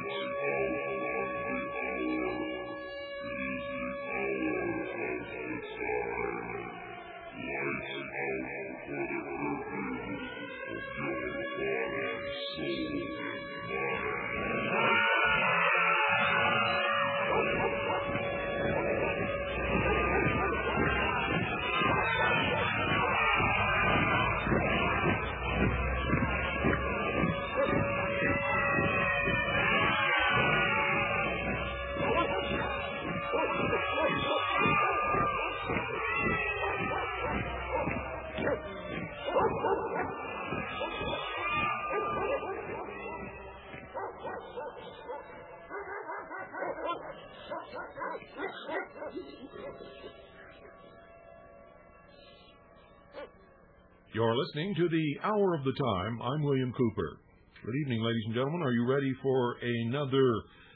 You're listening to the Hour of the Time. I'm William Cooper. Good evening, ladies and gentlemen. Are you ready for another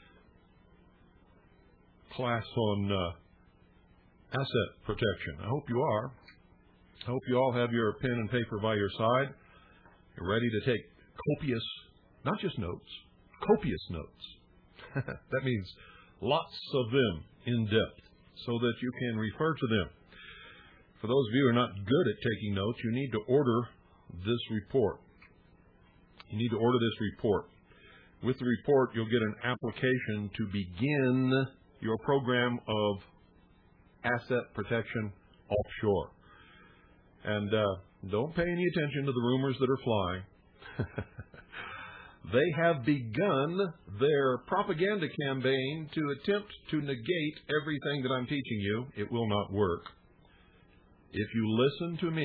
class on asset protection? I hope you are. I hope you all have your pen and paper by your side. You're ready to take copious, not just notes, copious notes. That means lots of them in depth so that you can refer to them. For those of you who are not good at taking notes, you need to order this report. You need to order this report. With the report, you'll get an application to begin your program of asset protection offshore. And don't pay any attention to the rumors that are flying. They have begun their propaganda campaign to attempt to negate everything that I'm teaching you. It will not work. If you listen to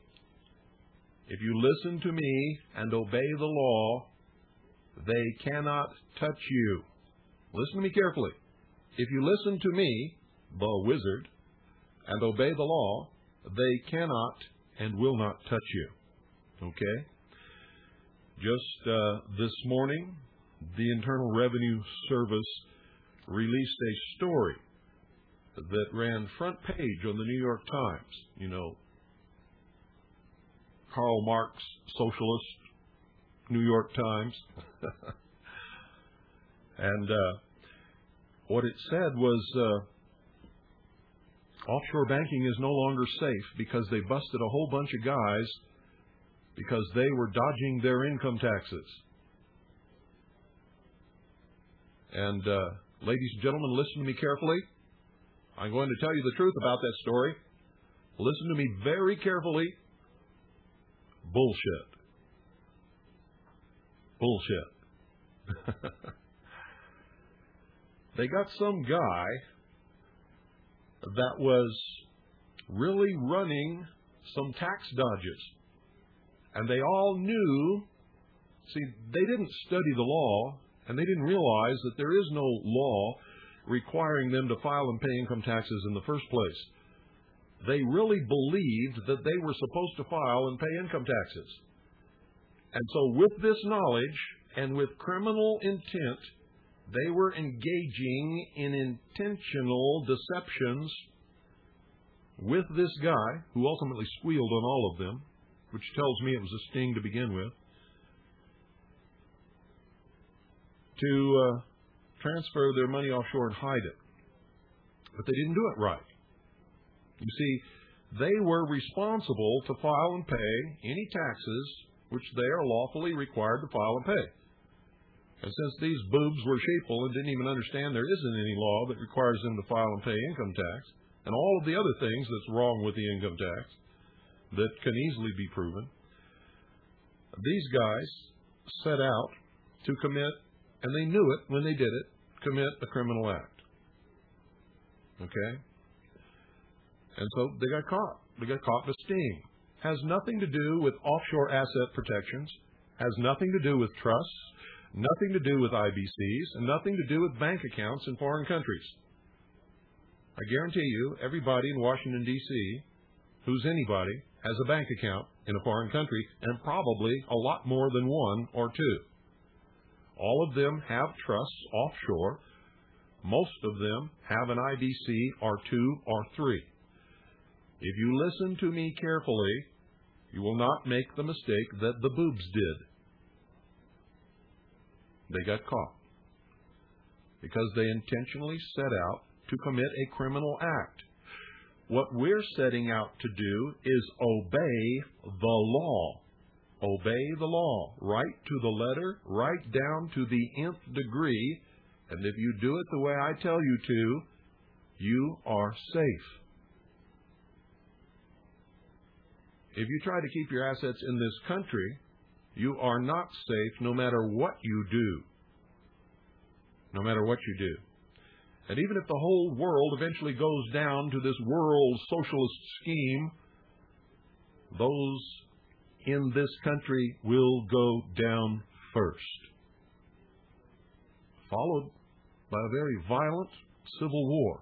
me and obey the law, they cannot touch you. Listen to me carefully. If you listen to me, the wizard, and obey the law, they cannot and will not touch you. Okay? Just this morning, the Internal Revenue Service released a story that ran front page on the New York Times. You know, Karl Marx, socialist, New York Times. And what it said was offshore banking is no longer safe because they busted a whole bunch of guys because they were dodging their income taxes. And ladies and gentlemen, listen to me carefully. I'm going to tell you the truth about that story. Listen to me very carefully. Bullshit. Bullshit. They got some guy that was really running some tax dodges. And they all knew, see, they didn't study the law, and they didn't realize that there is no law requiring them to file and pay income taxes in the first place. They really believed that they were supposed to file and pay income taxes. And so with this knowledge and with criminal intent, they were engaging in intentional deceptions with this guy, who ultimately squealed on all of them, which tells me it was a sting to begin with, to transfer their money offshore and hide it. But they didn't do it right. You see, they were responsible to file and pay any taxes which they are lawfully required to file and pay. And since these boobs were sheeple and didn't even understand there isn't any law that requires them to file and pay income tax, and all of the other things that's wrong with the income tax that can easily be proven, these guys set out to commit, and they knew it when they did it, commit a criminal act. Okay? And so they got caught. They got caught in a sting. Has nothing to do with offshore asset protections, has nothing to do with trusts, nothing to do with IBCs, and nothing to do with bank accounts in foreign countries. I guarantee you, everybody in Washington, D.C., who's anybody, has a bank account in a foreign country, and probably a lot more than one or two. All of them have trusts offshore. Most of them have an IBC or two or three. If you listen to me carefully, you will not make the mistake that the boobs did. They got caught. because they intentionally set out to commit a criminal act. What we're setting out to do is obey the law. Obey the law, right to the letter, right down to the nth degree, and if you do it the way I tell you to, you are safe. If you try to keep your assets in this country, you are not safe no matter what you do. No matter what you do. And even if the whole world eventually goes down to this world socialist scheme, those in this country will go down first, followed by a very violent civil war.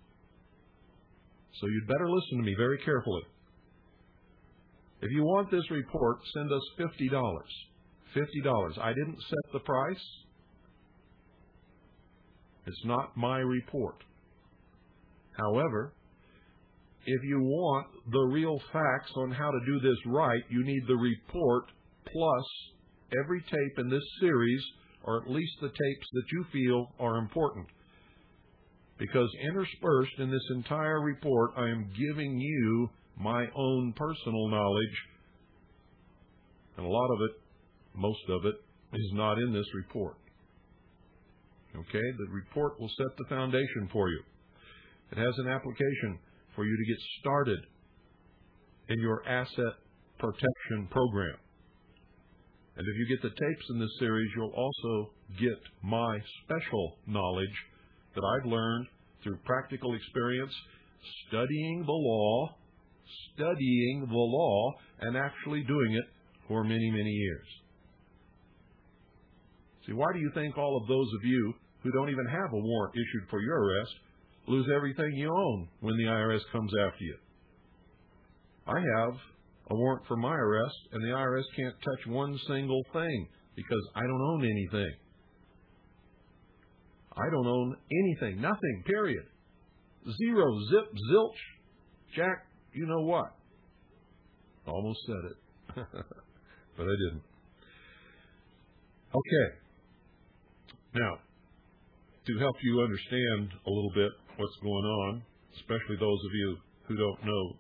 So you'd better listen to me very carefully. If you want this report, send us $50. $50. I didn't set the price. It's not my report. However, if you want the real facts on how to do this right, you need the report plus every tape in this series, or at least the tapes that you feel are important. Because interspersed in this entire report, I am giving you my own personal knowledge, and a lot of it, most of it, is not in this report. Okay? The report will set the foundation for you. It has an application for you to get started in your asset protection program. And if you get the tapes in this series, you'll also get my special knowledge that I've learned through practical experience, studying the law, and actually doing it for many, many years. See, why do you think all of those of you who don't even have a warrant issued for your arrest lose everything you own when the IRS comes after you? I have a warrant for my arrest, and the IRS can't touch one single thing because I don't own anything. I don't own anything, nothing, period. Zero, zip, zilch, jack, you know what. Almost said it, but I didn't. Okay. Now, to help you understand a little bit what's going on, especially those of you who don't know,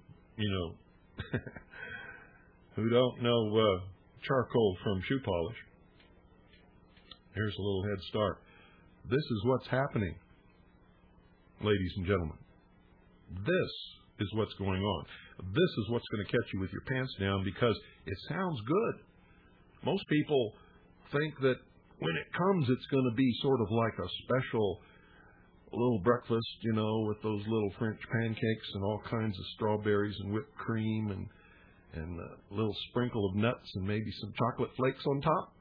who don't know charcoal from shoe polish, here's a little head start. This is what's happening, ladies and gentlemen. This is what's going on. This is what's going to catch you with your pants down because it sounds good. Most people think that when it comes, it's going to be sort of like a special little breakfast, with those little French pancakes and all kinds of strawberries and whipped cream and a little sprinkle of nuts and maybe some chocolate flakes on top.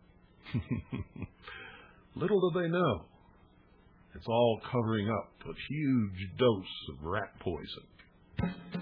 Little do they know, it's all covering up a huge dose of rat poison.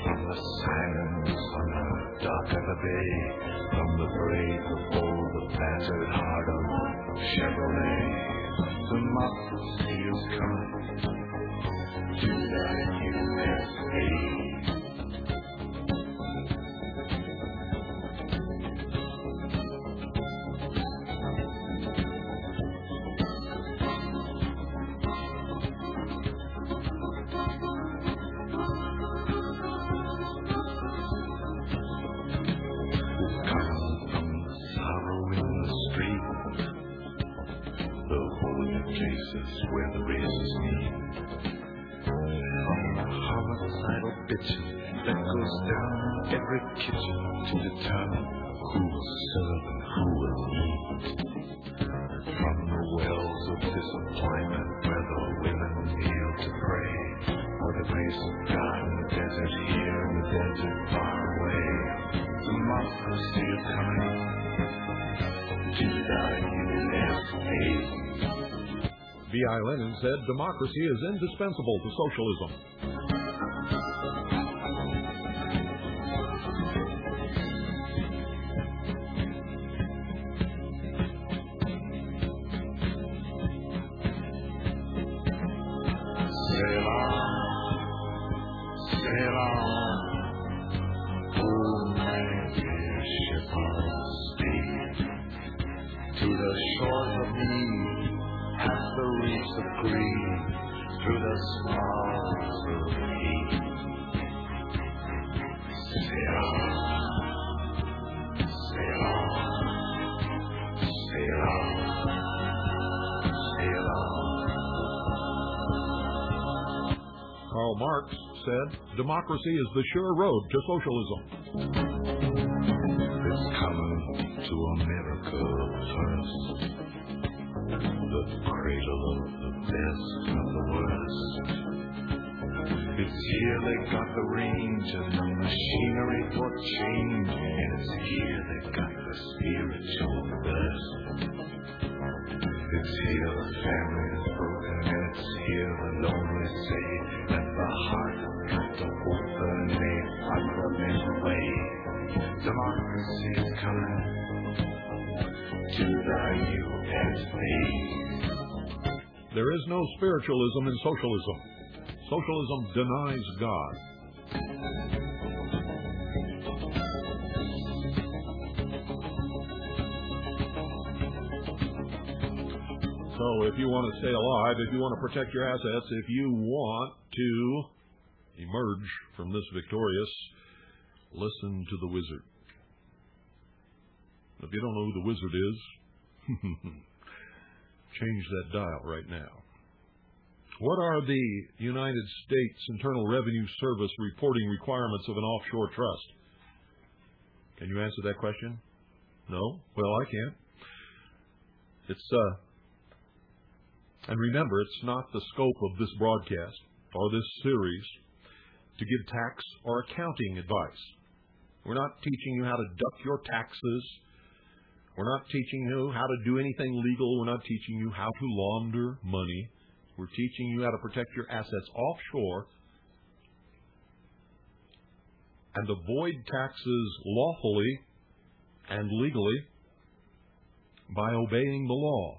from the silence on the dock of the bay, from the brave of old, the battered heart of Chevrolet. Democracy is coming to the USA. Where the races meet, from the homicidal bitching that goes down in every kitchen to determine who will serve and who will eat, from the wells of disappointment where the women kneel to pray for the grace of God in the desert here and the desert far away. Democracy is coming to the USA. V.I. Lenin said democracy is indispensable to socialism. Sail on, oh my dear ship of state, to the shores of need. Past the reefs of green, through the swallows of heat. Sail on, sail on, sail on, sail on. Karl Marx said, democracy is the sure road to socialism. It's coming to America first. The cradle of the best of the worst. It's here they got the range and the machinery for change, and it's here they got the spiritual burst. It's here the family is broken, and it's here the lonely say that the heart got to open a fundamental way. Democracy is coming to the USA. There is no spiritualism in socialism. Socialism denies God. So if you want to stay alive, if you want to protect your assets, if you want to emerge from this victorious, listen to the wizard. If you don't know who the wizard is, change that dial right now. What are the United States Internal Revenue Service reporting requirements of an offshore trust? Can you answer that question? No? Well, I can. And remember, it's not the scope of this broadcast or this series to give tax or accounting advice. We're not teaching you how to duck your taxes. We're not teaching you how to do anything legal. We're not teaching you how to launder money. We're teaching you how to protect your assets offshore and avoid taxes lawfully and legally by obeying the law.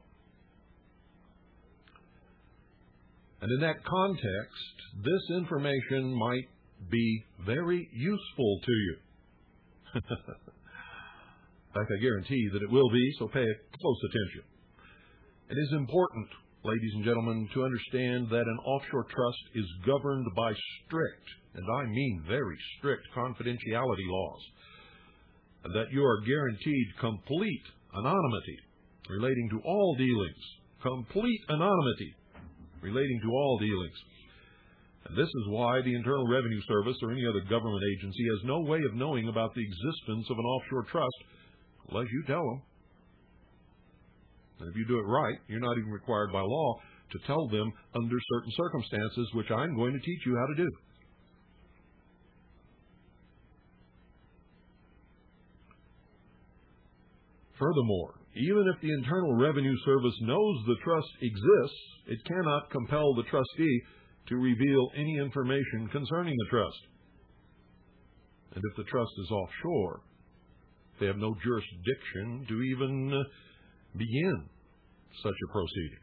And in that context, this information might be very useful to you. In fact, I guarantee that it will be, so pay close attention. It is important, ladies and gentlemen, to understand that an offshore trust is governed by strict, and I mean very strict, confidentiality laws, and that you are guaranteed complete anonymity relating to all dealings. Complete anonymity relating to all dealings. And this is why the Internal Revenue Service or any other government agency has no way of knowing about the existence of an offshore trust unless you tell them. And if you do it right, you're not even required by law to tell them under certain circumstances, which I'm going to teach you how to do. Furthermore, even if the Internal Revenue Service knows the trust exists, it cannot compel the trustee to reveal any information concerning the trust. And if the trust is offshore, they have no jurisdiction to even begin such a proceeding.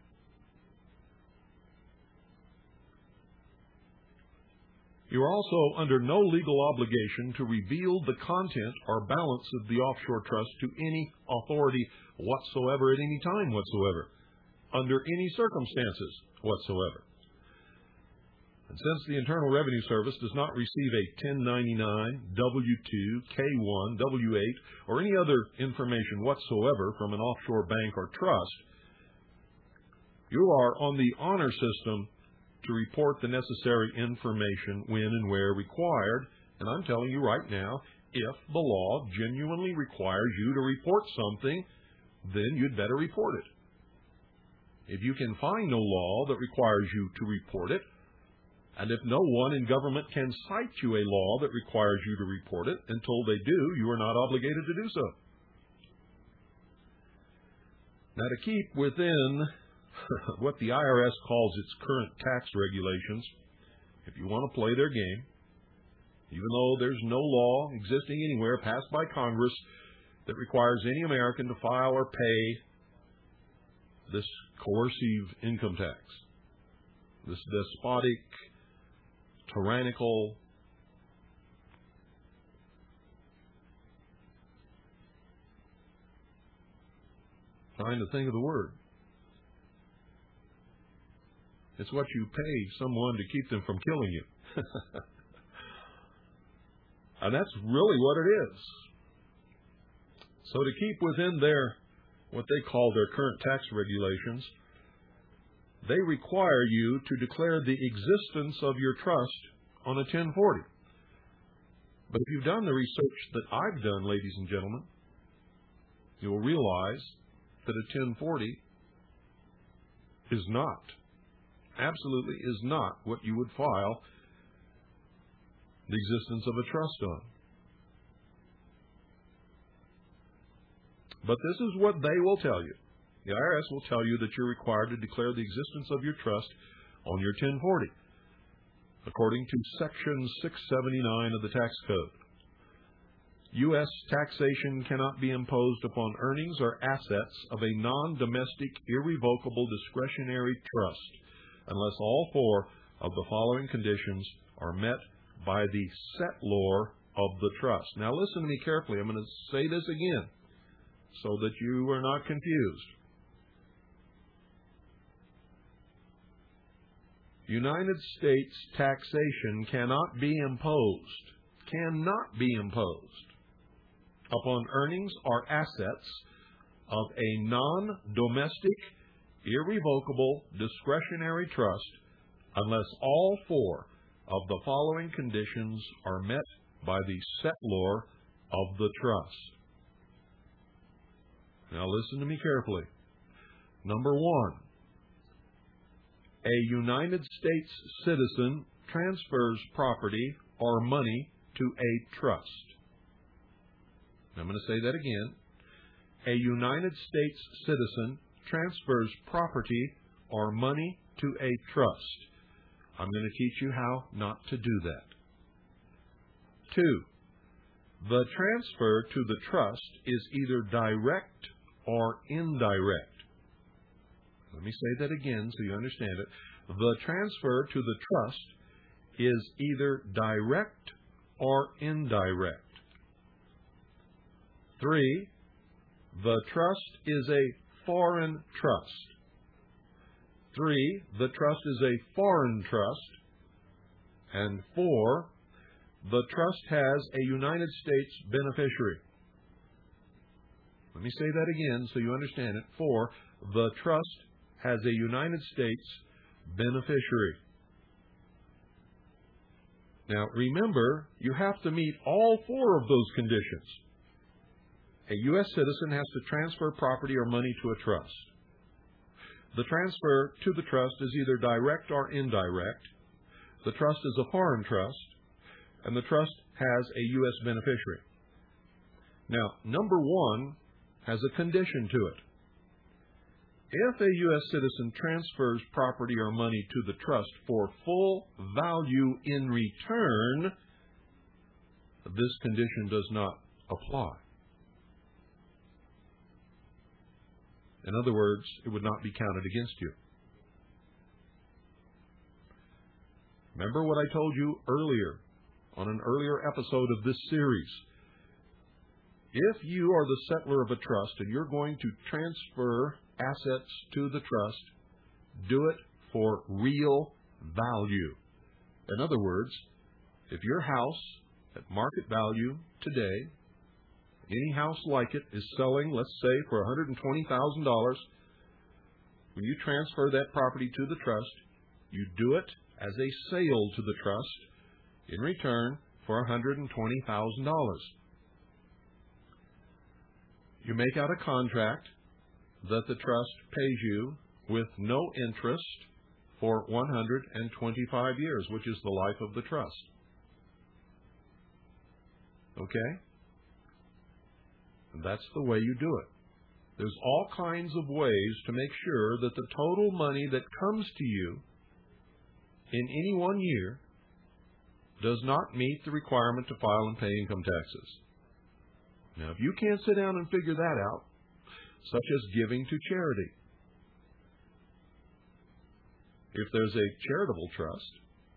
You are also under no legal obligation to reveal the content or balance of the offshore trust to any authority whatsoever at any time whatsoever, under any circumstances whatsoever. And since the Internal Revenue Service does not receive a 1099, W-2, K-1, W-8, or any other information whatsoever from an offshore bank or trust, you are on the honor system to report the necessary information when and where required. And I'm telling you right now, if the law genuinely requires you to report something, then you'd better report it. If you can find no law that requires you to report it, and if no one in government can cite you a law that requires you to report it, until they do, you are not obligated to do so. Now, to keep within what the IRS calls its current tax regulations, if you want to play their game, even though there's no law existing anywhere passed by Congress that requires any American to file or pay this coercive income tax, this despotic, tyrannical, trying to think of the word. It's what you pay someone to keep them from killing you. And that's really what it is. So to keep within what they call their current tax regulations, they require you to declare the existence of your trust on a 1040. But if you've done the research that I've done, ladies and gentlemen, you will realize that a 1040 is not, absolutely is not what you would file the existence of a trust on. But this is what they will tell you. The IRS will tell you that you're required to declare the existence of your trust on your 1040, according to Section 679 of the Tax Code. U.S. taxation cannot be imposed upon earnings or assets of a non-domestic, irrevocable discretionary trust unless all four of the following conditions are met by the settlor of the trust. Now listen to me carefully. I'm going to say this again so that you are not confused. United States taxation cannot be imposed upon earnings or assets of a non-domestic, irrevocable, discretionary trust unless all four of the following conditions are met by the settlor of the trust. Now listen to me carefully. Number one, a United States citizen transfers property or money to a trust. I'm going to say that again. A United States citizen transfers property or money to a trust. I'm going to teach you how not to do that. 2. The transfer to the trust is either direct or indirect. Let me say that again so you understand it. The transfer to the trust is either direct or indirect. 3. The trust is a foreign trust. 3. The trust is a foreign trust. And 4. The trust has a United States beneficiary. Let me say that again so you understand it. 4. The trust has a United States beneficiary. Now, remember, you have to meet all four of those conditions. A U.S. citizen has to transfer property or money to a trust. The transfer to the trust is either direct or indirect. The trust is a foreign trust, and the trust has a U.S. beneficiary. Now, number one has a condition to it. If a U.S. citizen transfers property or money to the trust for full value in return, this condition does not apply. In other words, it would not be counted against you. Remember what I told you earlier, on an earlier episode of this series. If you are the settlor of a trust and you're going to transfer assets to the trust, do it for real value. In other words, if your house at market value today, any house like it is selling, let's say, for $120,000, when you transfer that property to the trust, you do it as a sale to the trust in return for $120,000. You make out a contract that the trust pays you with no interest for 125 years, which is the life of the trust. Okay? And that's the way you do it. There's all kinds of ways to make sure that the total money that comes to you in any one year does not meet the requirement to file and pay income taxes. Now, if you can't sit down and figure that out, such as giving to charity, if there's a charitable trust,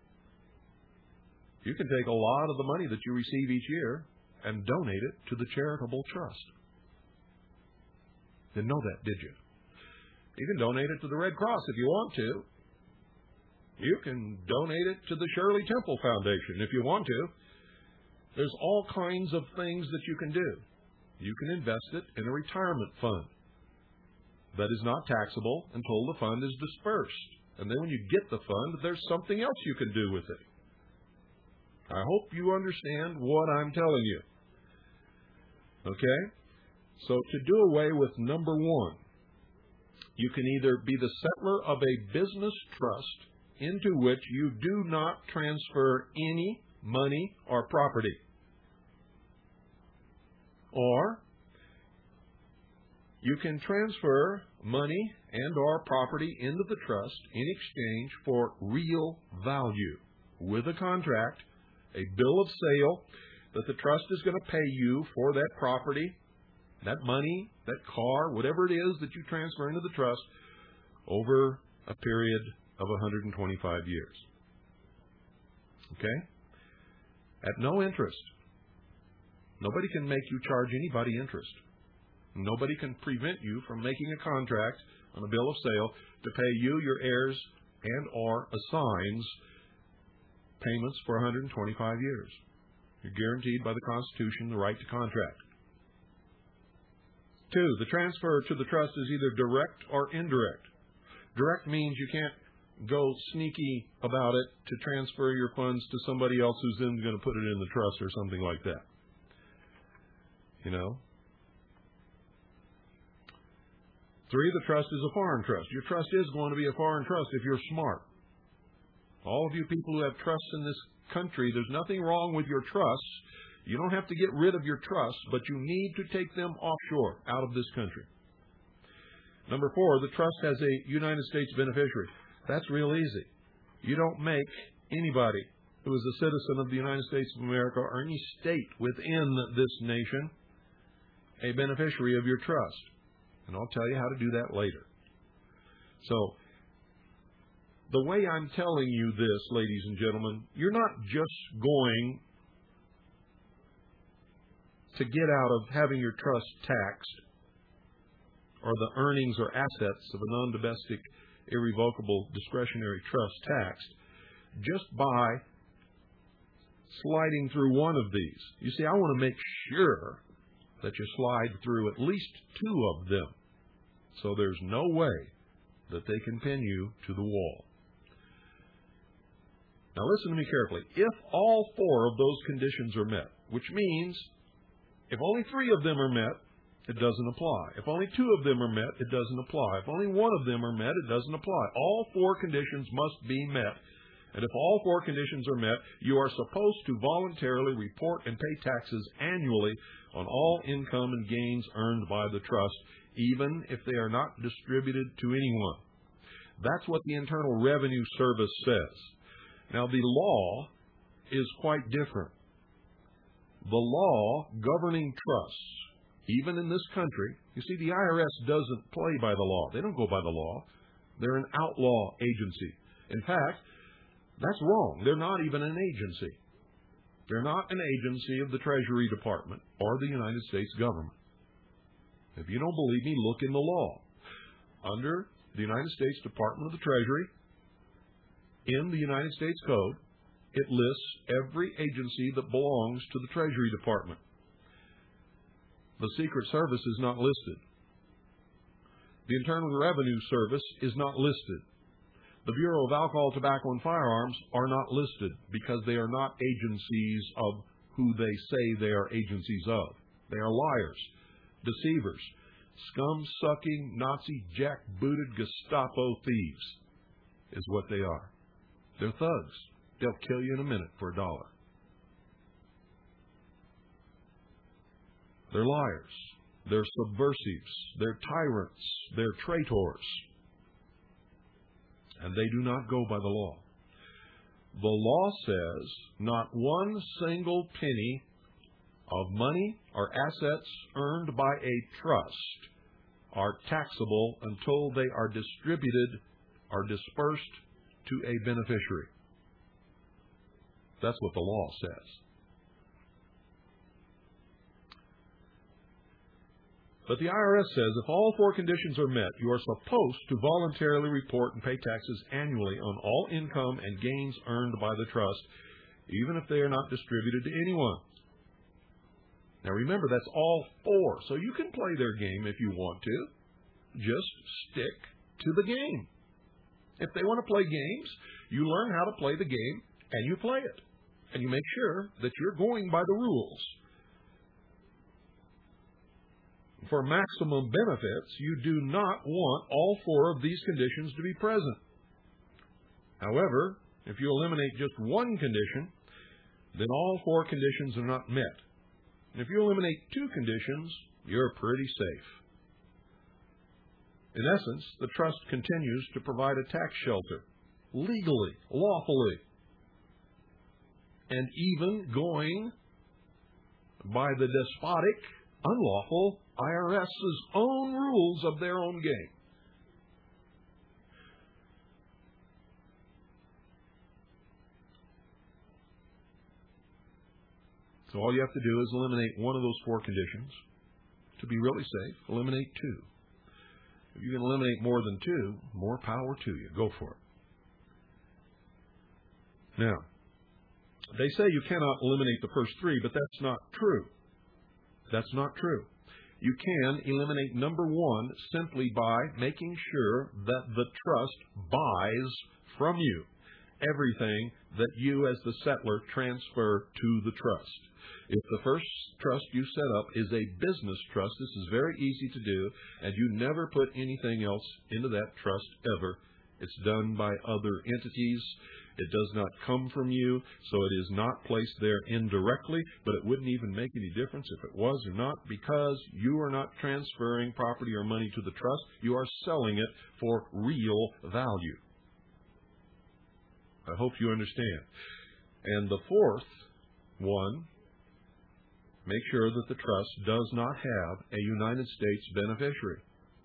you can take a lot of the money that you receive each year and donate it to the charitable trust. Didn't know that, did you? You can donate it to the Red Cross if you want to. You can donate it to the Shirley Temple Foundation if you want to. There's all kinds of things that you can do. You can invest it in a retirement fund that is not taxable until the fund is dispersed. And then when you get the fund, there's something else you can do with it. I hope you understand what I'm telling you. Okay? So to do away with number one, you can either be the settler of a business trust into which you do not transfer any money or property, or you can transfer money and or property into the trust in exchange for real value with a contract, a bill of sale that the trust is going to pay you for that property, that money, that car, whatever it is that you transfer into the trust over a period of 125 years. Okay? At no interest. Nobody can make you charge anybody interest. Nobody can prevent you from making a contract on a bill of sale to pay you, your heirs, and or assigns payments for 125 years. You're guaranteed by the Constitution the right to contract. 2, the transfer to the trust is either direct or indirect. Direct means you can't go sneaky about it to transfer your funds to somebody else who's then going to put it in the trust or something like that. You know? 3, the trust is a foreign trust. Your trust is going to be a foreign trust if you're smart. All of you people who have trusts in this country, there's nothing wrong with your trusts. You don't have to get rid of your trusts, but you need to take them offshore, out of this country. Number 4, the trust has a United States beneficiary. That's real easy. You don't make anybody who is a citizen of the United States of America or any state within this nation a beneficiary of your trust. And I'll tell you how to do that later. So, the way I'm telling you this, ladies and gentlemen, you're not just going to get out of having your trust taxed or the earnings or assets of a non-domestic, irrevocable, discretionary trust taxed just by sliding through one of these. You see, I want to make sure that you slide through at least 2 of them, so there's no way that they can pin you to the wall. Now listen to me carefully. If all 4 of those conditions are met, which means if only 3 of them are met, it doesn't apply. If only 2 of them are met, it doesn't apply. If only 1 of them are met, it doesn't apply. All 4 conditions must be met. And if all 4 conditions are met, you are supposed to voluntarily report and pay taxes annually on all income and gains earned by the trust, even if they are not distributed to anyone. That's what the Internal Revenue Service says. Now, the law is quite different. The law governing trusts, even in this country, you see, the IRS doesn't play by the law. They don't go by the law. They're an outlaw agency. In fact, that's wrong. They're not even an agency. They're not an agency of the Treasury Department or the United States government. If you don't believe me, look in the law. Under the United States Department of the Treasury, in the United States Code, it lists every agency that belongs to the Treasury Department. The Secret Service is not listed. The Internal Revenue Service is not listed. The Bureau of Alcohol, Tobacco, and Firearms are not listed because they are not agencies of who they say they are agencies of. They are liars, deceivers, scum-sucking, Nazi, jackbooted Gestapo thieves is what they are. They're thugs. They'll kill you in a minute for $1. They're liars. They're subversives. They're tyrants. They're traitors. And they do not go by the law. The law says not one single penny of money or assets earned by a trust are taxable until they are distributed or dispersed to a beneficiary. That's what the law says. But the IRS says if all four conditions are met, you are supposed to voluntarily report and pay taxes annually on all income and gains earned by the trust, even if they are not distributed to anyone. Now remember, that's all four, so you can play their game if you want to. Just stick to the game. If they want to play games, you learn how to play the game, and you play it. And you make sure that you're going by the rules. For maximum benefits, you do not want all four of these conditions to be present. However, if you eliminate just one condition, then all four conditions are not met. If you eliminate two conditions, you're pretty safe. In essence, the trust continues to provide a tax shelter, legally, lawfully, and even going by the despotic, unlawful IRS's own rules of their own game. So all you have to do is eliminate one of those four conditions. To be really safe, eliminate two. If you can eliminate more than two, more power to you. Go for it. Now, they say you cannot eliminate the first three, but that's not true. That's not true. You can eliminate number one simply by making sure that the trust buys from you everything that you as the settler transfer to the trust. If the first trust you set up is a business trust, this is very easy to do, and you never put anything else into that trust ever. It's done by other entities. It does not come from you, so it is not placed there indirectly, but it wouldn't even make any difference if it was or not, because you are not transferring property or money to the trust. You are selling it for real value. I hope you understand. And the fourth one, make sure that the trust does not have a United States beneficiary.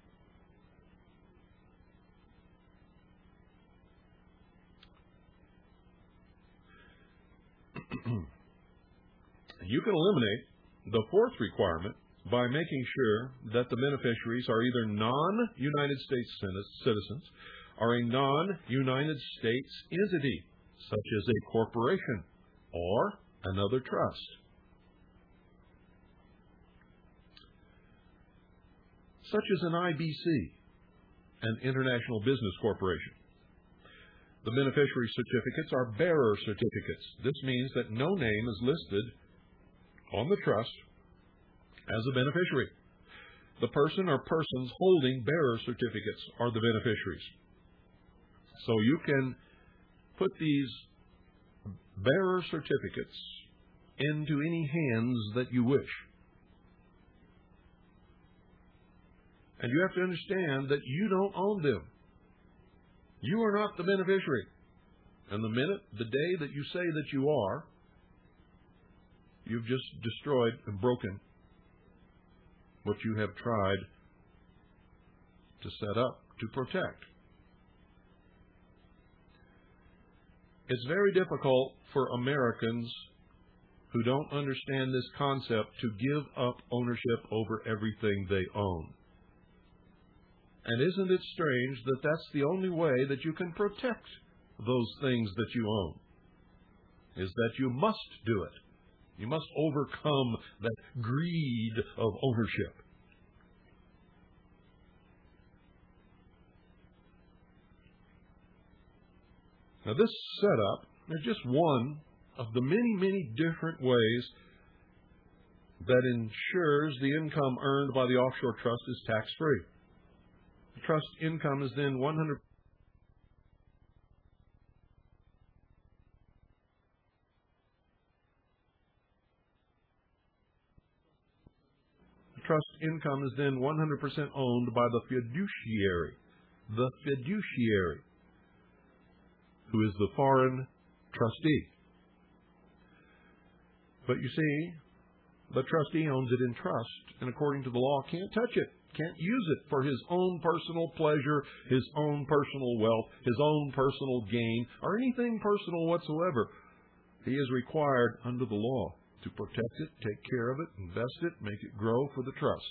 You can eliminate the fourth requirement by making sure that the beneficiaries are either non-United States citizens or a non-United States entity, such as a corporation or another trust. Such as an IBC, an International Business Corporation. The beneficiary certificates are bearer certificates. This means that no name is listed on the trust as a beneficiary. The person or persons holding bearer certificates are the beneficiaries. So you can put these bearer certificates into any hands that you wish. And you have to understand that you don't own them. You are not the beneficiary. And the day that you say that you are, you've just destroyed and broken what you have tried to set up to protect. It's very difficult for Americans who don't understand this concept to give up ownership over everything they own. And isn't it strange that that's the only way that you can protect those things that you own? Is that you must do it. You must overcome that greed of ownership. Now this setup is just one of the many, many different ways that ensures the income earned by the offshore trust is tax-free. The trust income is then 100% owned by the fiduciary, who is the foreign trustee. But you see, the trustee owns it in trust, and according to the law, can't touch it, can't use it for his own personal pleasure, his own personal wealth, his own personal gain, or anything personal whatsoever. He is required under the law to protect it, take care of it, invest it, make it grow for the trust.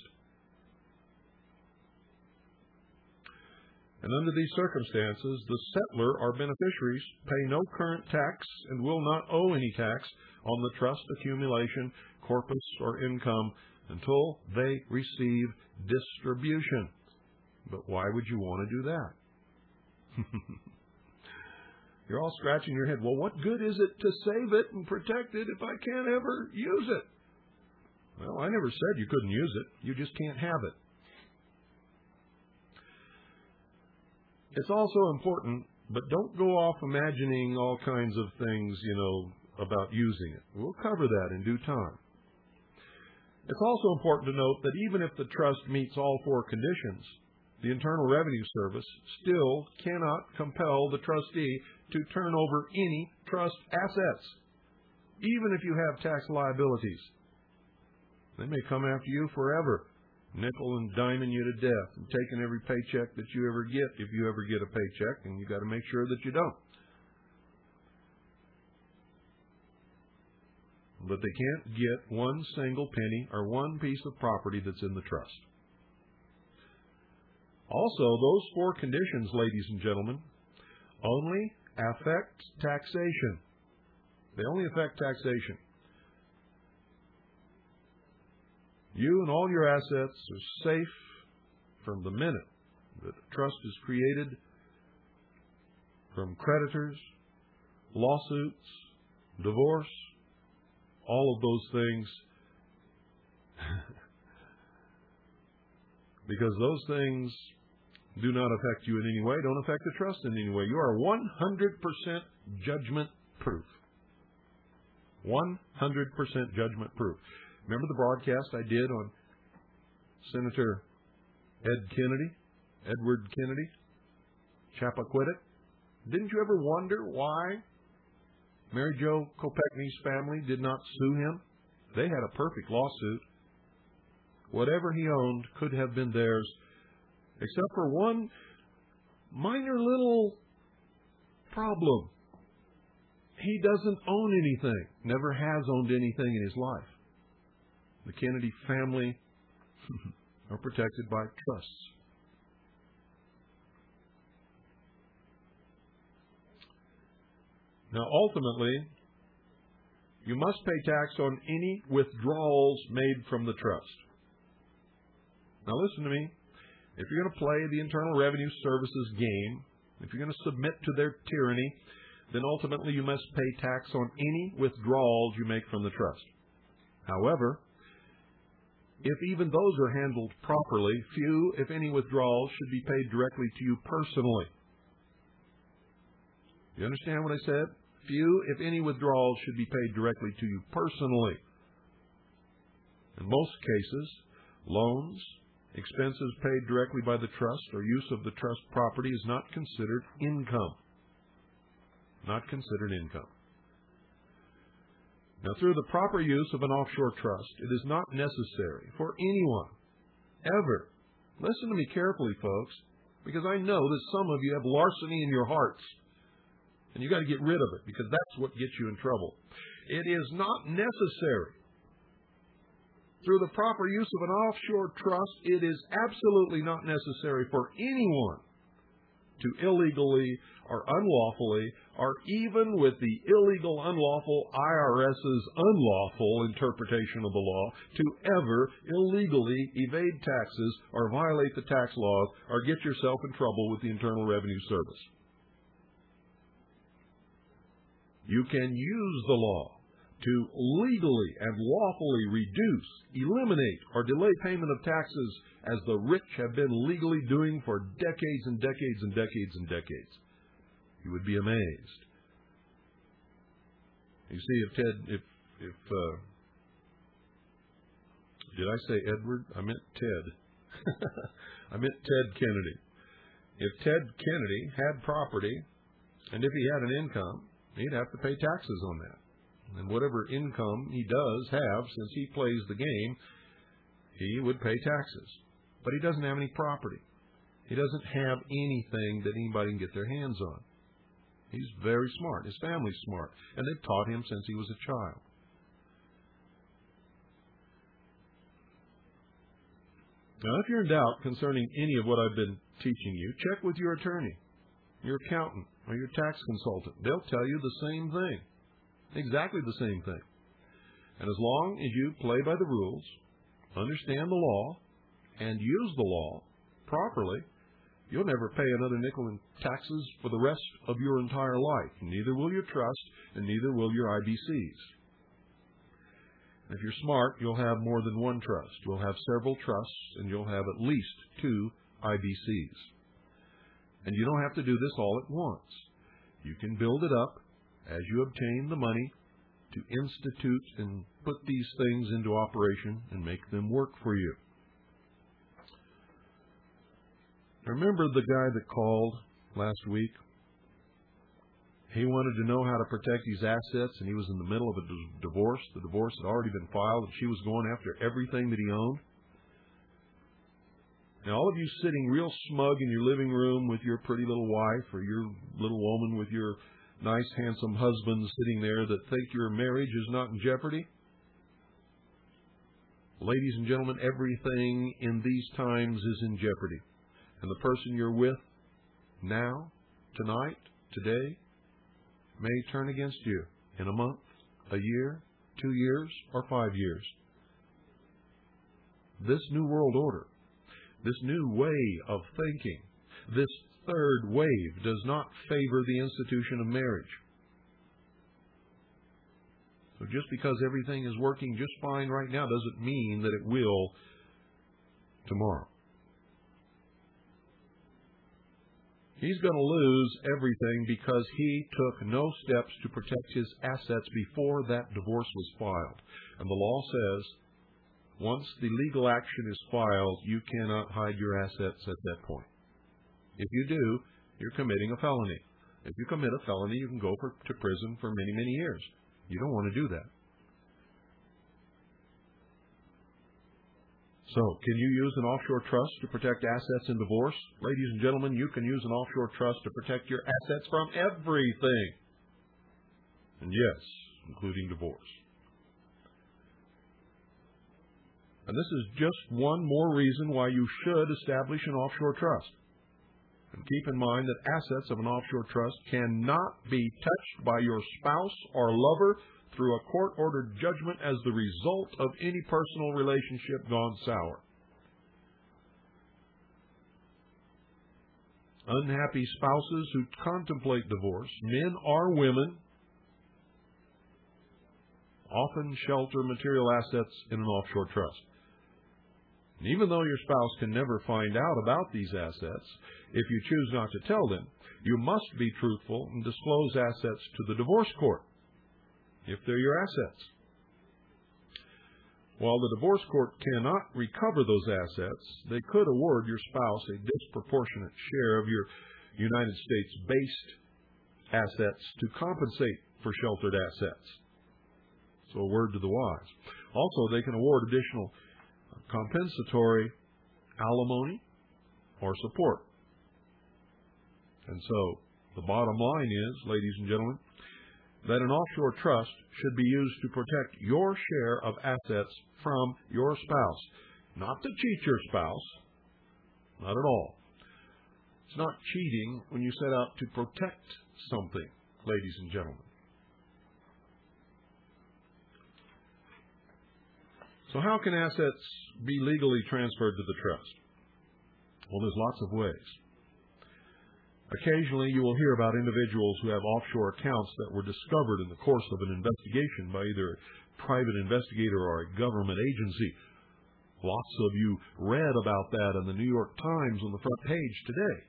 And under these circumstances, the settler or beneficiaries pay no current tax and will not owe any tax on the trust accumulation, corpus, or income until they receive distribution. But why would you want to do that? You're all scratching your head. Well, what good is it to save it and protect it if I can't ever use it? Well, I never said you couldn't use it. You just can't have it. It's also important, but don't go off imagining all kinds of things, about using it. We'll cover that in due time. It's also important to note that even if the trust meets all four conditions, the Internal Revenue Service still cannot compel the trustee to turn over any trust assets, even if you have tax liabilities. They may come after you forever, nickel and diming you to death and taking every paycheck that you ever get, if you ever get a paycheck, and you've got to make sure that you don't. But they can't get one single penny or one piece of property that's in the trust. Also, those four conditions, ladies and gentlemen, only affect taxation. They only affect taxation. You and all your assets are safe from the minute that a trust is created from creditors, lawsuits, divorce, all of those things, because those things do not affect you in any way, don't affect the trust in any way. You are 100% judgment proof. 100% judgment proof. Remember the broadcast I did on Senator Edward Kennedy, Chappaquiddick? Didn't you ever wonder why Mary Jo Kopechne's family did not sue him? They had a perfect lawsuit. Whatever he owned could have been theirs, except for one minor little problem. He doesn't own anything, never has owned anything in his life. The Kennedy family are protected by trusts. Now, ultimately, you must pay tax on any withdrawals made from the trust. Now, listen to me. If you're going to play the Internal Revenue Service's game, if you're going to submit to their tyranny, then ultimately you must pay tax on any withdrawals you make from the trust. However, if even those are handled properly, few, if any, withdrawals should be paid directly to you personally. You understand what I said? Few, if any, withdrawals should be paid directly to you personally. In most cases, loans, expenses paid directly by the trust, or use of the trust property is not considered income. Not considered income. Now, through the proper use of an offshore trust, it is not necessary for anyone, ever. Listen to me carefully, folks, because I know that some of you have larceny in your hearts, and you got to get rid of it, because that's what gets you in trouble. It is not necessary. Through the proper use of an offshore trust, it is absolutely not necessary for anyone to illegally or unlawfully, or even with the illegal, unlawful IRS's unlawful interpretation of the law, to ever illegally evade taxes or violate the tax laws or get yourself in trouble with the Internal Revenue Service. You can use the law to legally and lawfully reduce, eliminate, or delay payment of taxes as the rich have been legally doing for decades and decades and decades and decades. You would be amazed. You see, did I say Edward? I meant Ted. I meant Ted Kennedy. If Ted Kennedy had property, and if he had an income, he'd have to pay taxes on that. And whatever income he does have, since he plays the game, he would pay taxes. But he doesn't have any property. He doesn't have anything that anybody can get their hands on. He's very smart. His family's smart. And they've taught him since he was a child. Now, if you're in doubt concerning any of what I've been teaching you, check with your attorney, your accountant, or your tax consultant. They'll tell you the same thing. Exactly the same thing. And as long as you play by the rules, understand the law, and use the law properly, you'll never pay another nickel in taxes for the rest of your entire life. Neither will your trust, and neither will your IBCs. And if you're smart, you'll have more than one trust. You'll have several trusts, and you'll have at least 2 IBCs. And you don't have to do this all at once. You can build it up as you obtain the money to institute and put these things into operation and make them work for you. Remember the guy that called last week? He wanted to know how to protect his assets, and he was in the middle of a divorce. The divorce had already been filed, and she was going after everything that he owned. Now, all of you sitting real smug in your living room with your pretty little wife or your little woman with your nice, handsome husband sitting there that think your marriage is not in jeopardy. Ladies and gentlemen, everything in these times is in jeopardy. And the person you're with now, tonight, today, may turn against you in a month, a year, 2 years, or 5 years. This new world order, this new way of thinking, this third wave does not favor the institution of marriage. So just because everything is working just fine right now doesn't mean that it will tomorrow. He's going to lose everything because he took no steps to protect his assets before that divorce was filed. And the law says, once the legal action is filed, you cannot hide your assets at that point. If you do, you're committing a felony. If you commit a felony, you can go to prison for many, many years. You don't want to do that. So, can you use an offshore trust to protect assets in divorce? Ladies and gentlemen, you can use an offshore trust to protect your assets from everything. And yes, including divorce. And this is just one more reason why you should establish an offshore trust. And keep in mind that assets of an offshore trust cannot be touched by your spouse or lover through a court-ordered judgment as the result of any personal relationship gone sour. Unhappy spouses who contemplate divorce, men or women, often shelter material assets in an offshore trust. And even though your spouse can never find out about these assets, if you choose not to tell them, you must be truthful and disclose assets to the divorce court, if they're your assets. While the divorce court cannot recover those assets, they could award your spouse a disproportionate share of your United States-based assets to compensate for sheltered assets. So a word to the wise. Also, they can award additional compensatory alimony or support. And so the bottom line is, ladies and gentlemen, that an offshore trust should be used to protect your share of assets from your spouse. Not to cheat your spouse. Not at all. It's not cheating when you set out to protect something, ladies and gentlemen. So how can assets be legally transferred to the trust? Well, there's lots of ways. Occasionally, you will hear about individuals who have offshore accounts that were discovered in the course of an investigation by either a private investigator or a government agency. Lots of you read about that in the New York Times on the front page today.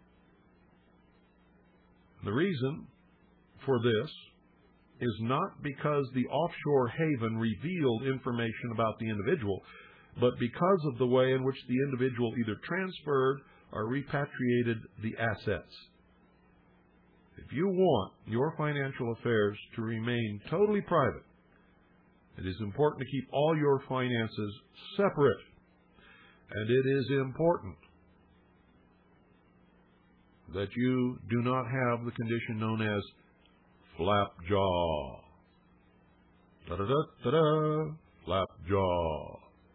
The reason for this is not because the offshore haven revealed information about the individual, but because of the way in which the individual either transferred or repatriated the assets. If you want your financial affairs to remain totally private, it is important to keep all your finances separate. And it is important that you do not have the condition known as flapjaw. Da-da-da-da-da, flapjaw.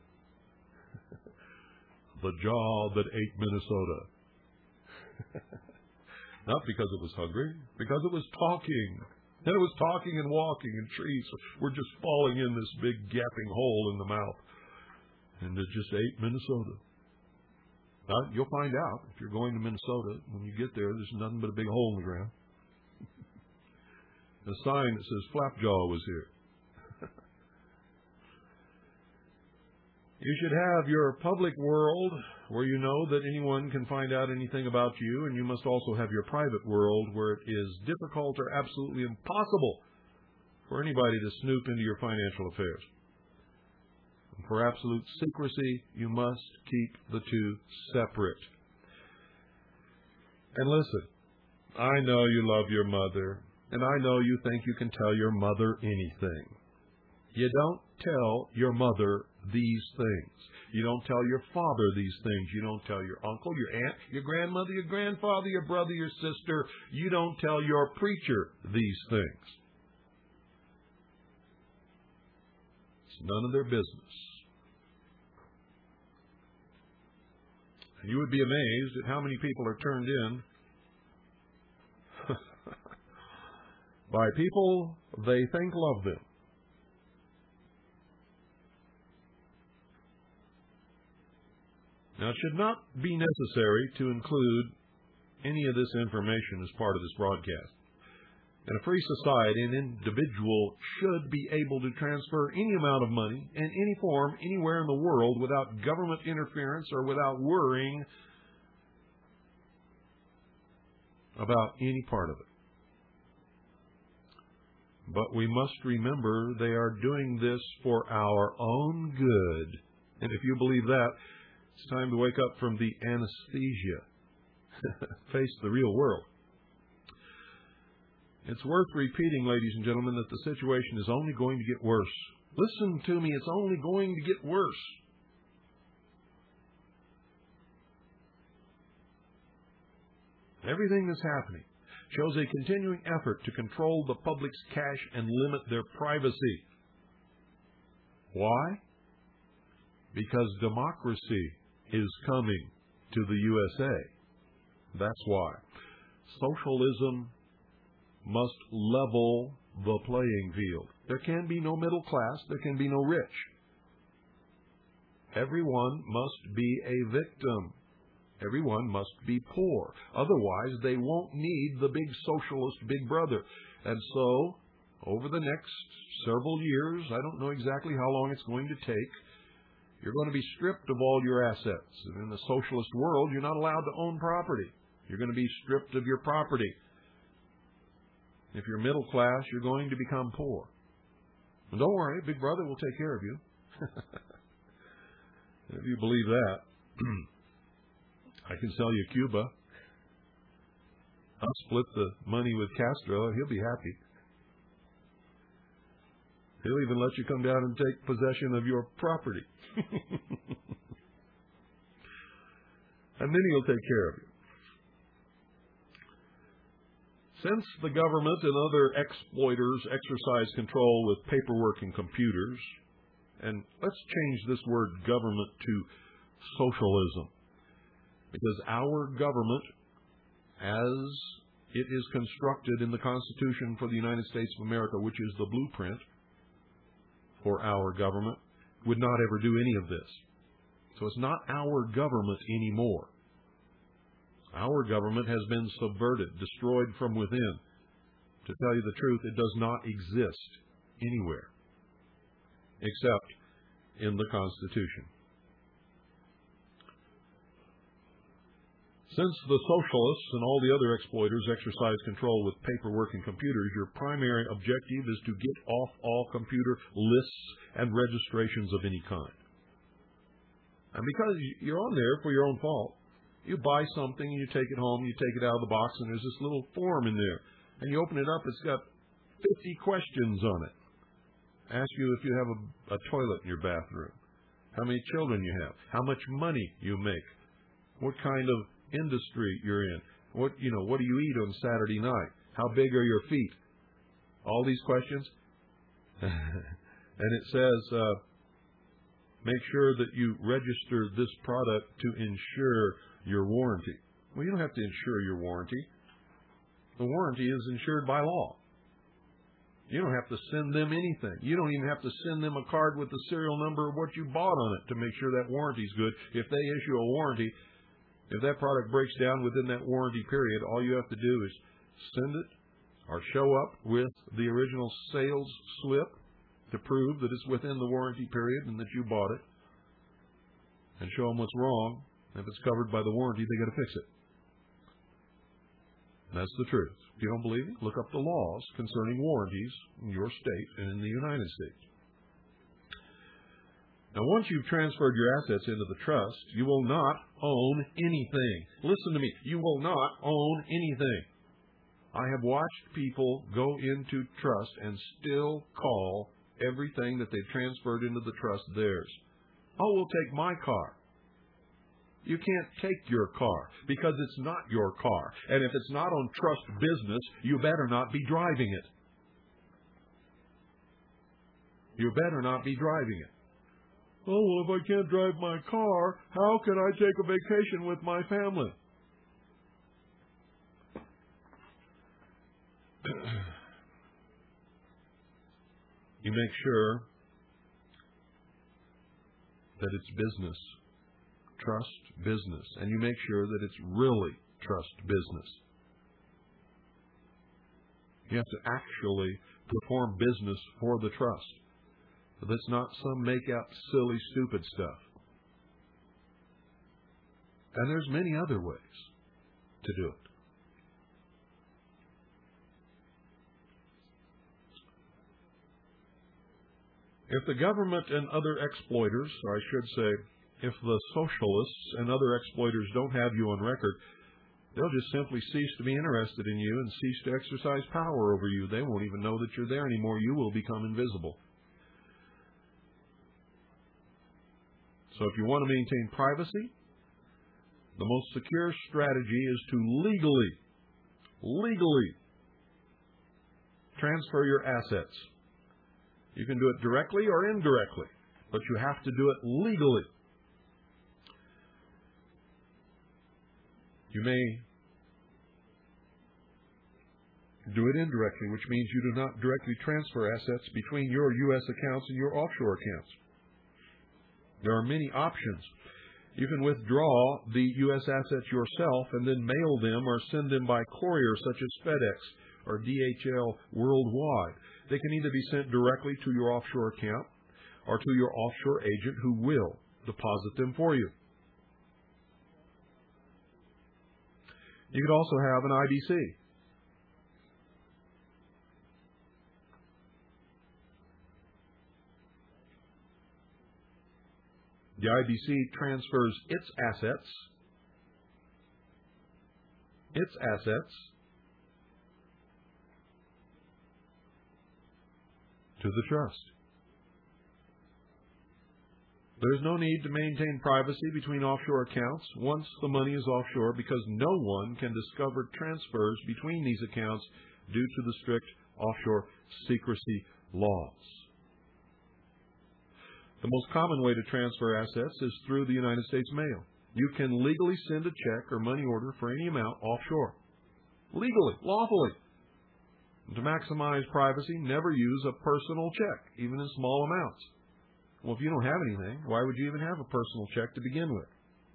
The jaw that ate Minnesota. Not because it was hungry, because it was talking. And it was talking and walking, and trees were just falling in this big gaping hole in the mouth. And it just ate Minnesota. Now, you'll find out if you're going to Minnesota, when you get there, there's nothing but a big hole in the ground. A sign that says Flapjaw was here. You should have your public world where you know that anyone can find out anything about you, and you must also have your private world where it is difficult or absolutely impossible for anybody to snoop into your financial affairs. And for absolute secrecy, you must keep the two separate. And listen, I know you love your mother, and I know you think you can tell your mother anything. You don't tell your mother these things. You don't tell your father these things. You don't tell your uncle, your aunt, your grandmother, your grandfather, your brother, your sister. You don't tell your preacher these things. It's none of their business. And you would be amazed at how many people are turned in by people they think love them. Now, it should not be necessary to include any of this information as part of this broadcast. In a free society, an individual should be able to transfer any amount of money in any form, anywhere in the world, without government interference or without worrying about any part of it. But we must remember they are doing this for our own good. And if you believe that, it's time to wake up from the anesthesia. Face the real world. It's worth repeating, ladies and gentlemen, that the situation is only going to get worse. Listen to me, it's only going to get worse. Everything that's happening shows a continuing effort to control the public's cash and limit their privacy. Why? Because democracy is coming to the USA. That's why. Socialism must level the playing field. There can be no middle class. There can be no rich. Everyone must be a victim. Everyone must be poor. Otherwise, they won't need the big socialist big brother. And so, over the next several years, I don't know exactly how long it's going to take, you're going to be stripped of all your assets. And in the socialist world, you're not allowed to own property. You're going to be stripped of your property. If you're middle class, you're going to become poor. And don't worry, Big Brother will take care of you. If you believe that, I can sell you Cuba. I'll split the money with Castro. He'll be happy. He'll even let you come down and take possession of your property. And then he'll take care of you. Since the government and other exploiters exercise control with paperwork and computers, and let's change this word government to socialism, because our government, as it is constructed in the Constitution for the United States of America, which is the blueprint for our government, would not ever do any of this. So it's not our government anymore. Our government has been subverted, destroyed from within. To tell you the truth, it does not exist anywhere except in the Constitution. Since the socialists and all the other exploiters exercise control with paperwork and computers, your primary objective is to get off all computer lists and registrations of any kind. And because you're on there for your own fault, you buy something and you take it home, you take it out of the box, and there's this little form in there. And you open it up, it's got 50 questions on it. Ask you if you have a toilet in your bathroom, how many children you have, how much money you make, what kind of industry you're in, what do you eat on Saturday night, how big are your feet, all these questions. And it says, make sure that you register this product to ensure your warranty. Well, you don't have to insure your warranty. The warranty is insured by law. You don't have to send them anything. You don't even have to send them a card with the serial number of what you bought on it to make sure that warranty is good. If they issue a warranty, if that product breaks down within that warranty period, all you have to do is send it or show up with the original sales slip to prove that it's within the warranty period and that you bought it, and show them what's wrong. If it's covered by the warranty, they got to fix it. And that's the truth. If you don't believe me, look up the laws concerning warranties in your state and in the United States. Now, once you've transferred your assets into the trust, you will not own anything. Listen to me. You will not own anything. I have watched people go into trust and still call everything that they've transferred into the trust theirs. Oh, we'll take my car. You can't take your car because it's not your car. And if it's not on trust business, you better not be driving it. You better not be driving it. Oh, well, if I can't drive my car, how can I take a vacation with my family? You make sure that it's business. Trust business, and you make sure that it's really trust business. You have to actually perform business for the trust. That's not some make-up, silly, stupid stuff. And there's many other ways to do it. If the government and other exploiters, or I should say, if the socialists and other exploiters don't have you on record, they'll just simply cease to be interested in you and cease to exercise power over you. They won't even know that you're there anymore. You will become invisible. So if you want to maintain privacy, the most secure strategy is to legally transfer your assets. You can do it directly or indirectly, but you have to do it legally. You may do it indirectly, which means you do not directly transfer assets between your U.S. accounts and your offshore accounts. There are many options. You can withdraw the U.S. assets yourself and then mail them or send them by courier, such as FedEx or DHL worldwide. They can either be sent directly to your offshore account or to your offshore agent, who will deposit them for you. You could also have an IBC. The IBC transfers its assets to the trust. There is no need to maintain privacy between offshore accounts once the money is offshore, because no one can discover transfers between these accounts due to the strict offshore secrecy laws. The most common way to transfer assets is through the United States mail. You can legally send a check or money order for any amount offshore. Legally, lawfully. To maximize privacy, never use a personal check, even in small amounts. Well, if you don't have anything, why would you even have a personal check to begin with?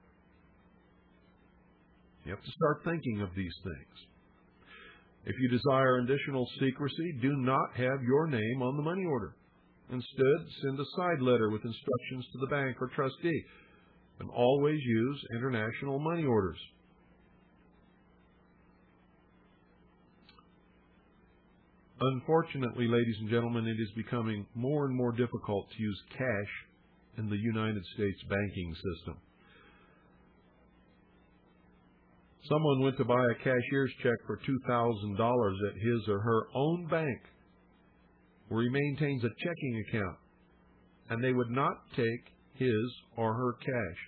You have to start thinking of these things. If you desire additional secrecy, do not have your name on the money order. Instead, send a side letter with instructions to the bank or trustee, and always use international money orders. Unfortunately, ladies and gentlemen, it is becoming more and more difficult to use cash in the United States banking system. Someone went to buy a cashier's check for $2,000 at his or her own bank, where he maintains a checking account, and they would not take his or her cash.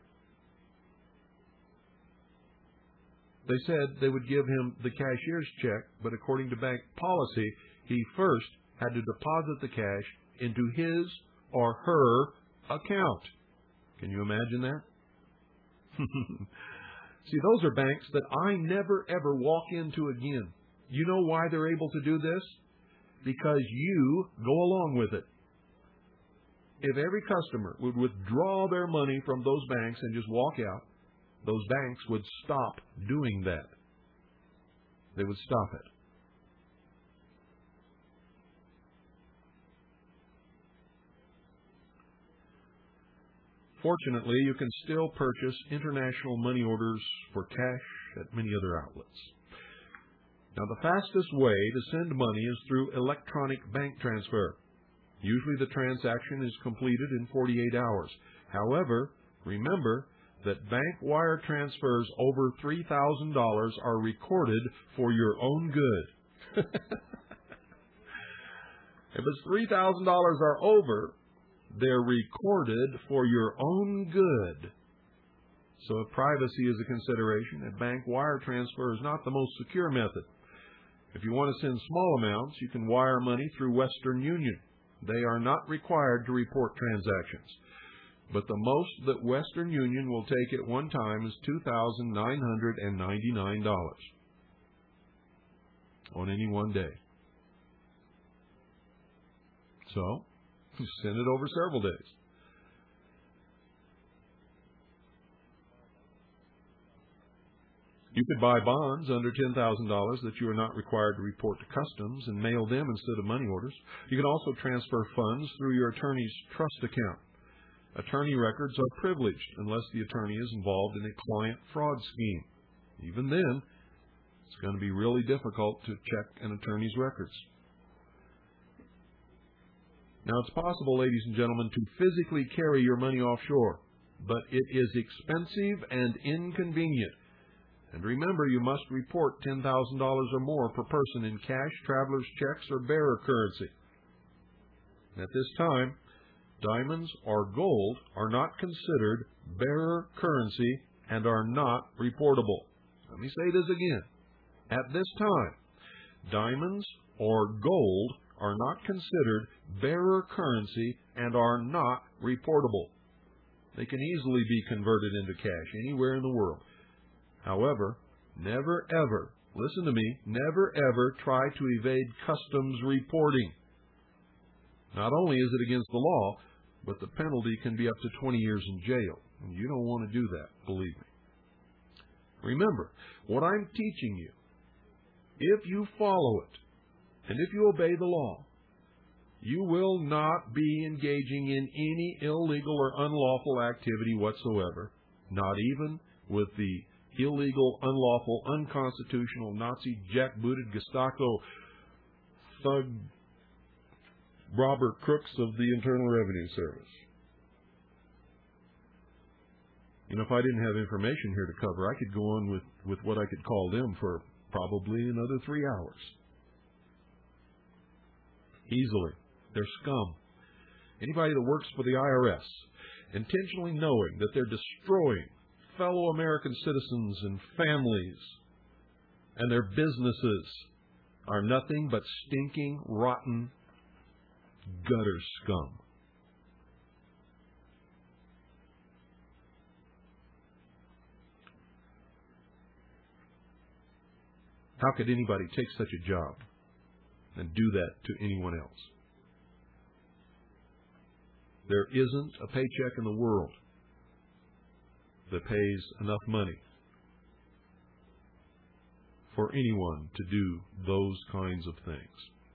They said they would give him the cashier's check, but according to bank policy, he first had to deposit the cash into his or her account. Can you imagine that? See, those are banks that I never, ever walk into again. You know why they're able to do this? Because you go along with it. If every customer would withdraw their money from those banks and just walk out, those banks would stop doing that. They would stop it. Fortunately, you can still purchase international money orders for cash at many other outlets. Now, the fastest way to send money is through electronic bank transfer. Usually the transaction is completed in 48 hours. However, remember that bank wire transfers over $3,000 are recorded for your own good. If it's $3,000 or over, they're recorded for your own good. So if privacy is a consideration, a bank wire transfer is not the most secure method. If you want to send small amounts, you can wire money through Western Union. They are not required to report transactions. But the most that Western Union will take at one time is $2,999 on any one day. So, send it over several days. You could buy bonds under $10,000 that you are not required to report to customs and mail them instead of money orders. You can also transfer funds through your attorney's trust account. Attorney records are privileged unless the attorney is involved in a client fraud scheme. Even then, it's going to be really difficult to check an attorney's records. Now, it's possible, ladies and gentlemen, to physically carry your money offshore, but it is expensive and inconvenient. And remember, you must report $10,000 or more per person in cash, traveler's checks, or bearer currency. At this time, diamonds or gold are not considered bearer currency and are not reportable. Let me say this again. At this time, diamonds or gold are not considered bearer currency and are not reportable. They can easily be converted into cash anywhere in the world. However, never ever, listen to me, never ever try to evade customs reporting. Not only is it against the law, but the penalty can be up to 20 years in jail. And you don't want to do that, believe me. Remember, what I'm teaching you, if you follow it, and if you obey the law, you will not be engaging in any illegal or unlawful activity whatsoever, not even with the illegal, unlawful, unconstitutional, Nazi, jackbooted, Gestapo, thug, robber crooks of the Internal Revenue Service. You know, if I didn't have information here to cover, I could go on with what I could call them for probably another 3 hours. Easily. They're scum. Anybody that works for the IRS, intentionally knowing that they're destroying fellow American citizens and families and their businesses, are nothing but stinking, rotten, gutter scum. How could anybody take such a job and do that to anyone else? There isn't a paycheck in the world that pays enough money for anyone to do those kinds of things.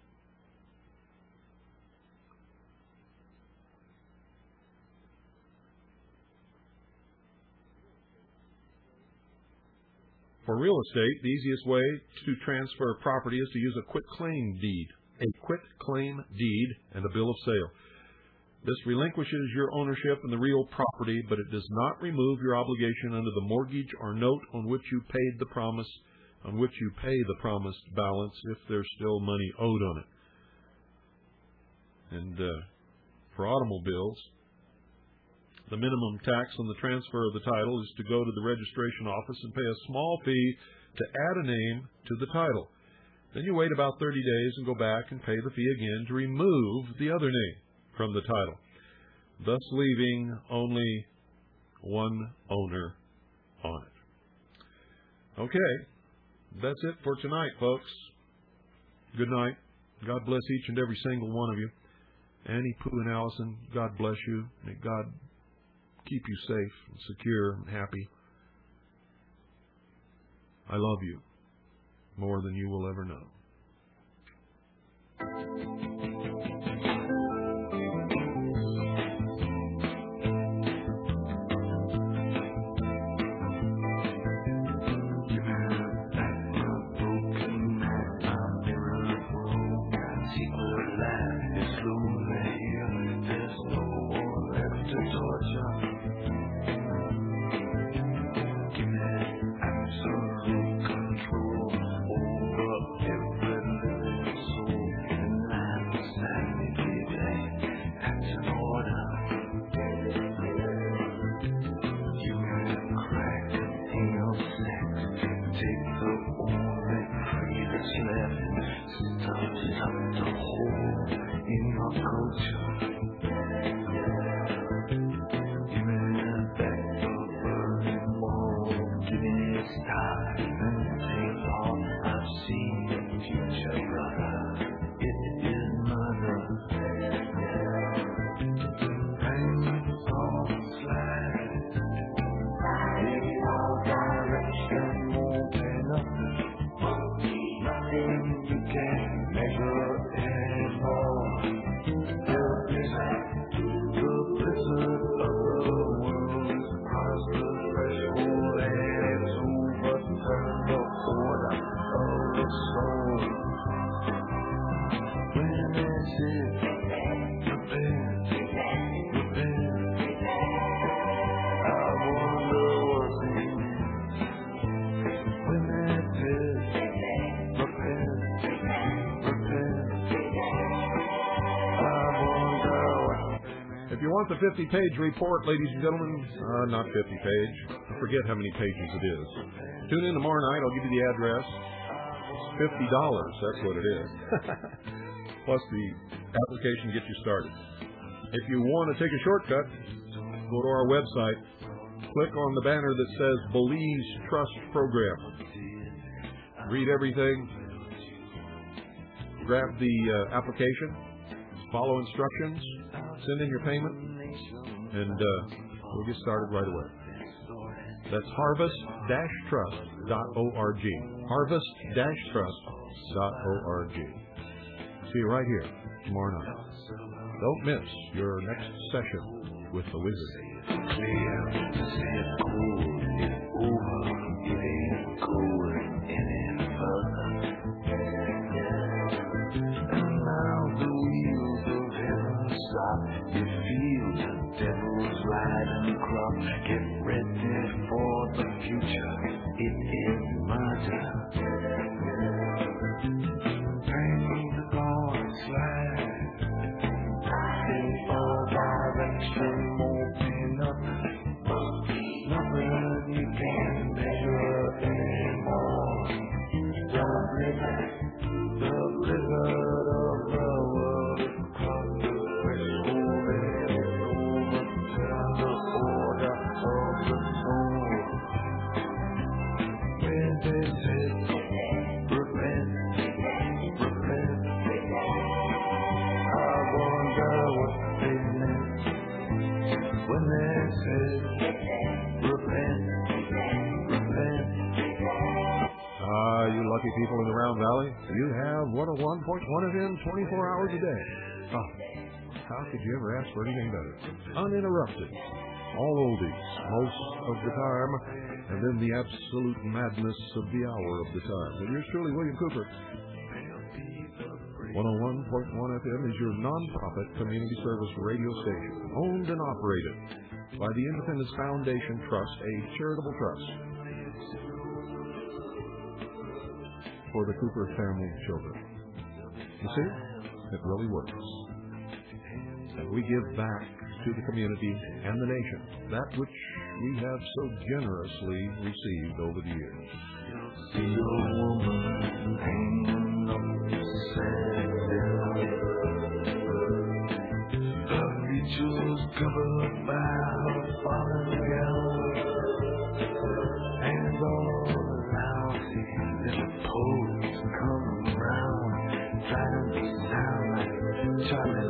For real estate, the easiest way to transfer property is to use a quitclaim deed. A quitclaim deed and a bill of sale. This relinquishes your ownership in the real property, but it does not remove your obligation under the mortgage or note on which you pay the promised balance if there's still money owed on it. And for automobiles, the minimum tax on the transfer of the title is to go to the registration office and pay a small fee to add a name to the title. Then you wait about 30 days and go back and pay the fee again to remove the other name from the title, thus leaving only one owner on it. Okay, that's it for tonight, folks. Good night. God bless each and every single one of you. Annie, Pooh, and Allison, God bless you. May God keep you safe and secure and happy. I love you more than you will ever know. The 50-page report, ladies and gentlemen, not 50-page. I forget how many pages it is. Tune in tomorrow night. I'll give you the address. It's $50. That's what it is. Plus the application gets you started. If you want to take a shortcut, go to our website. Click on the banner that says Belize Trust Program. Read everything. Grab the application. Follow instructions. Send in your payment. And we'll get started right away. That's harvest-trust.org. Harvest-trust.org. See you right here tomorrow night. Don't miss your next session with the Wizard. You feel the devil's riding crop. Get ready for the future. It is murder. Thank the God's light. all direction, more peanuts. Nothing you can measure anymore. The blizzard of the world is across the threshold and it's overturned the order of the soul. When they said, repent, repent, I wonder what they meant. When they said, repent, repent. You lucky people in the Round Valley, you have 101.1 FM 24 hours a day. How could you ever ask for anything better? Uninterrupted. All oldies, most of the time, and then the absolute madness of the hour of the time. And yours truly, William Cooper. 101.1 FM is your non-profit community service radio station, owned and operated by the Independence Foundation Trust, a charitable trust for the Cooper family children. You see, it really works. And we give back to the community and the nation that which we have so generously received over the years. See a woman hanging up her features covered by her fallen gown, and all around see little poets come around, trying to sound like Charlie